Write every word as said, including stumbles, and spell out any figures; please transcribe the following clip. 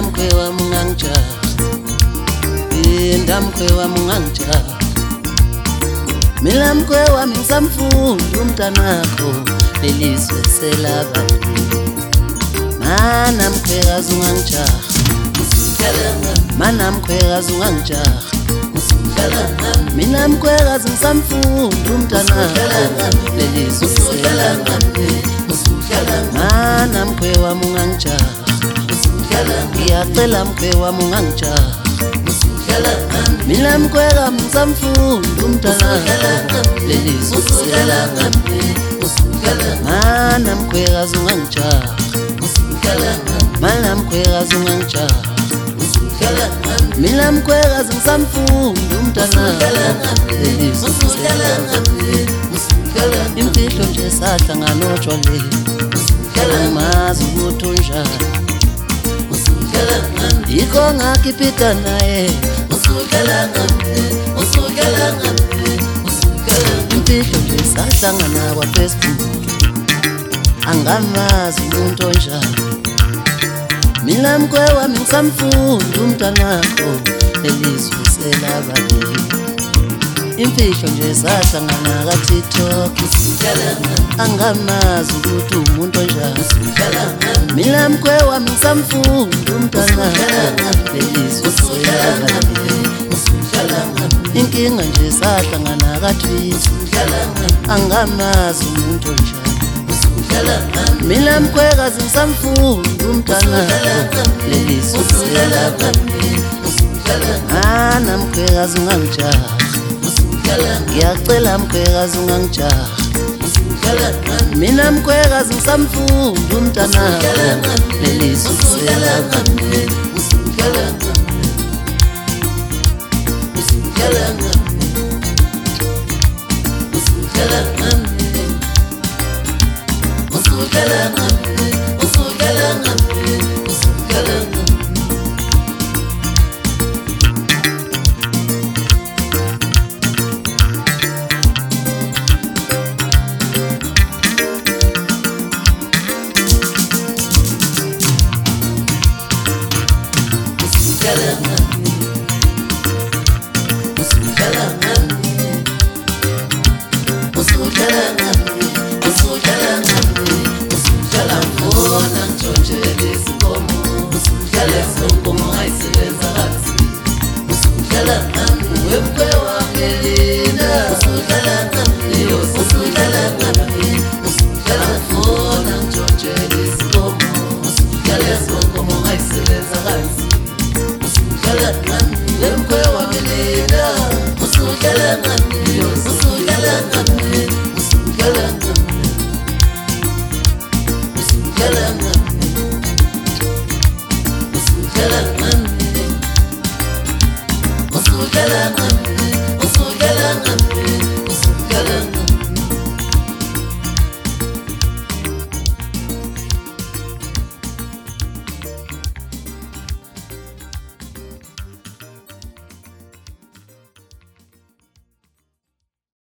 Mina mkwe wami ungangijaha, Linda mkwe wami ungangijaha. Mina mkwe wami ngisamfunda umntanakho, lelizwe selabanye. Mana mkhwekazi ungangijaha, mana mkhwekazi ungangijaha. Mina mkhwekazi ngisamfunda umntanakho, lelizwe selabanye. Mana mkwe wami ungangijaha, ngiyacela mkwe wami ungangijaha. Mina mkhwekazi ngisamfunda umntanakho, lelizwe selabanye. Mana mkhwekazi ungangijaha, mana mkhwekazi ungangijaha. Mina mkhwekazi ngisamfunda umntanakho, lelizwe selabanye. Imfihlo nje sahlangana otshwaleni, angimazi ukuthi unjani. Yikho ngakhipita naye, imfihlo nje sahlangana kwa-Facebook, angamazi umuntu onjani. Mina mkwe wami ngisamfunda umntanakho, lelizwe selabanye. Imfihlo nje sahlangana ka-TikTok, angamazi ukuthi umuntu onjani. Mina mkwe wami ngisamfunda umntanakho, lelizwe selabanye. Inkinga nje sahlangana ka-Twitter, angamazi umuntu onjani. Mina mkhwekazi ngisamfunda umntanakho, lelizwe selabanye. Mana mkhwekazi ungangijaha, ngiyacela mkhwekazi ungangijaha. Mina mkhwekazi ngisamfunda umntanakho, lelizwe selabanye. Musukela